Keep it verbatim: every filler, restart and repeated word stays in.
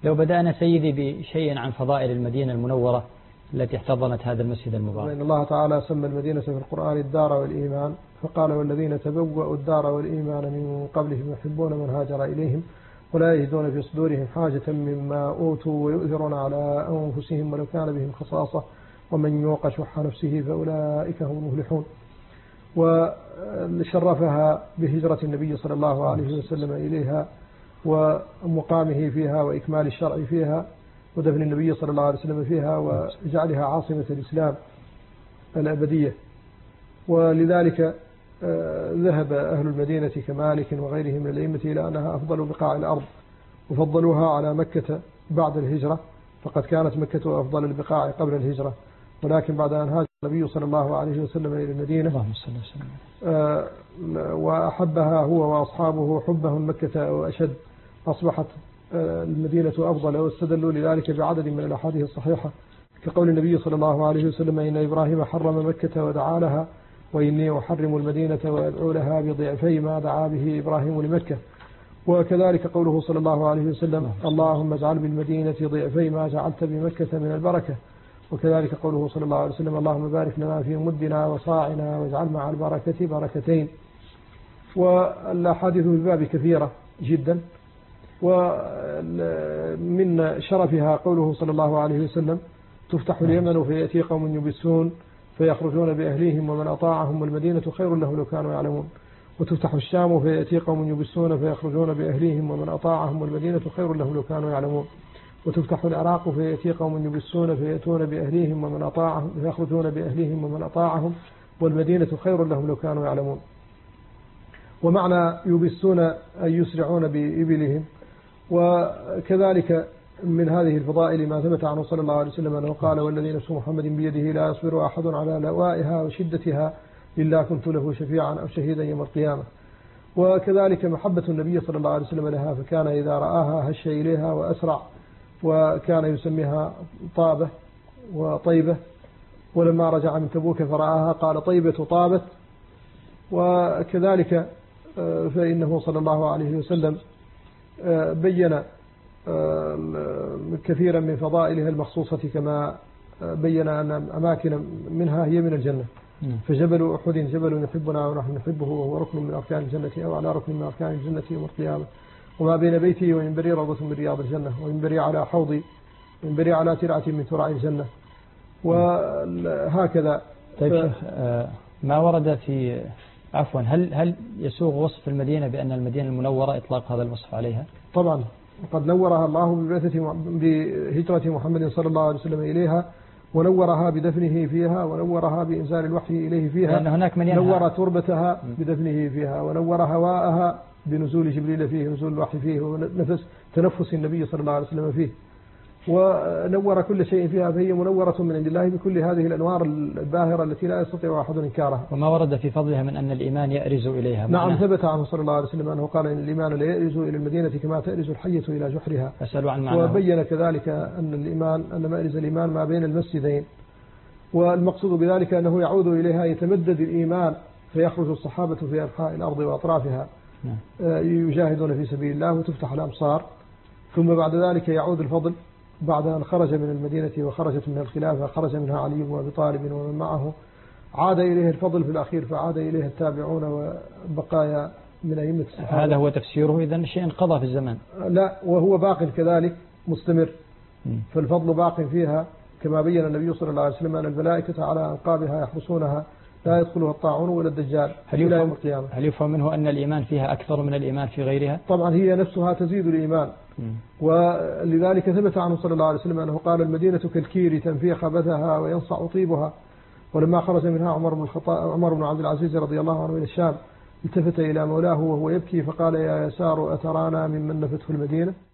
لو بدأنا سيدي بشيء عن فضائل المدينة المنورة التي احتضنت هذا المسجد المبارك. إن الله تعالى سمى المدينة في القرآن الدار والإيمان، فقال والذين تبوأوا الدار والإيمان من قبلهم يحبون من هاجر إليهم ولا يجدون في صدورهم حاجة مما أوتوا ويؤثرون على أنفسهم ولو كان بهم خصاصة ومن يوق شح نفسه فأولئك هم المفلحون. وشرفها بهجرة النبي صلى الله عليه وسلم إليها ومقامه فيها وإكمال الشرع فيها ودفن النبي صلى الله عليه وسلم فيها وجعلها عاصمة الإسلام الأبدية. ولذلك ذهب أهل المدينة كمالك وغيرهم من الأئمة إلى أنها أفضل بقاع الأرض وفضلوها على مكة بعد الهجرة، فقد كانت مكة أفضل البقاع قبل الهجرة، ولكن بعد أن هاجر النبي صلى الله عليه وسلم إلى المدينة وأحبها هو وأصحابه حبهم مكة وأشد أصبحت المدينة أفضل، واستدلوا لذلك بعدد من الأحاديث الصحيحة كقول النبي صلى الله عليه وسلم إن إبراهيم حرم مكة ودعا لها وإني أحرم المدينة وأدعو لها بضعفي ما دعا به إبراهيم لمكة. وكذلك قوله صلى الله عليه وسلم اللهم اجعل بالمدينة ضعفي ما جعلت بمكة من البركة. وكذلك قوله صلى الله عليه وسلم اللهم بارك لنا في مدنا وصاعنا واجعل مع البركة بركتين. والأحاديث في الباب كثيرة جدا، ومن شرفها قوله صلى الله عليه وسلم تفتح اليمن فيأتي قوم يبسون فيخرجون بأهليهم ومن أطاعهم والمدينة خير له لو كانوا يعلمون. وتفتح الشام فيأتي قوم يبسون فيخرجون بأهليهم ومن أطاعهم والمدينة خير له لو كانوا يعلمون. وتفتح العراق فيأتي قوم يبسون فيأتون بأهليهم ومن أطاعهم فيخرجون بأهليهم ومن أطاعهم والمدينة خير لهم لو كانوا يعلمون. ومعنى يبسون أي يسرعون بإبلهم. وكذلك من هذه الفضائل ما ثبت عنه صلى الله عليه وسلم أنه قال والذي نفس محمد بيده لا يصبر أحد على لوائها وشدتها إلا كنت له شفيعا أو شهيدا يوم القيامة. وكذلك محبة النبي صلى الله عليه وسلم لها، فكان إذا رآها هش إليها وأسرع، وكان يسميها طابة وطيبة، ولما رجع من تبوك فرآها قال طيبة طابت. وكذلك فإنه صلى الله عليه وسلم بين كثيرا من فضائلها المخصوصة كما بين أن أماكن منها هي من الجنة، فجبل أحد جبل يحبنا ونحن نحبه وهو ركن من أركان الجنة أو على ركن من أركان الجنة يوم القيامة. وما بين بيتي ومنبري روضة من رياض الجنة ومنبري على حوضي ومنبري على ترعة من ترع الجنة. وهكذا. طيب ف... شيخ ما ورد في عفوا هل هل يسوغ وصف المدينة بأن المدينة المنورة إطلاق هذا الوصف عليها؟ طبعا قد نورها الله ببعثة بهجرة محمد صلى الله عليه وسلم إليها، ونورها بدفنه فيها، ونورها بإنزال الوحي إليه فيها، لأن هناك من نور تربتها بدفنه فيها، ونور هواءها بنزول جبريل فيه نزول الوحي فيه ونفس تنفس النبي صلى الله عليه وسلم فيه، ونور كل شيء فيها، فهي منورة من عند الله بكل هذه الأنوار الباهرة التي لا يستطيع أحد إنكارها. وما ورد في فضلها من أن الإيمان يأرز إليها. نعم ثبت عنه صلى الله عليه وسلم أنه قال إن الإيمان لا يأرز إلى المدينة كما تأرز الحية إلى جحرها. أسأل عن معناه. وبين كذلك أن الإيمان أن مأرز الإيمان ما بين المسجدين، والمقصود بذلك أنه يعود إليها يتمدد الإيمان فيخرج الصحابة في أنحاء الأرض وأطرافها يجاهدون في سبيل الله وتفتح الأمصار، ثم بعد ذلك يعود الفضل بعد أن خرج من المدينة وخرجت من الخلافة، خرج منها علي وأبي طالب ومن معه، عاد إليه الفضل في الأخير فعاد إليه التابعون وبقايا من أئمة الصحابة. هذا هو تفسيره إذن شيء انقضى في الزمان؟ لا، وهو باق كذلك مستمر، فالفضل باق فيها كما بين النبي صلى الله عليه وسلم أن الملائكة على أنقابها يحرسونها لا يدخلها الطاعون ولا الدجال إلى يوم القيامة. هل يفهم منه أن الإيمان فيها أكثر من الإيمان في غيرها؟ طبعا هي نفسها تزيد الإيمان. م. ولذلك ثبت عنه صلى الله عليه وسلم أنه قال المدينة كالكير تنفي خبثها وينصع طيبها. ولما خرج منها عمر بن الخطاب عمر بن عبد العزيز رضي الله عنه إلى الشام التفت إلى مولاه وهو يبكي فقال يا يسار أترانا ممن نفته المدينة؟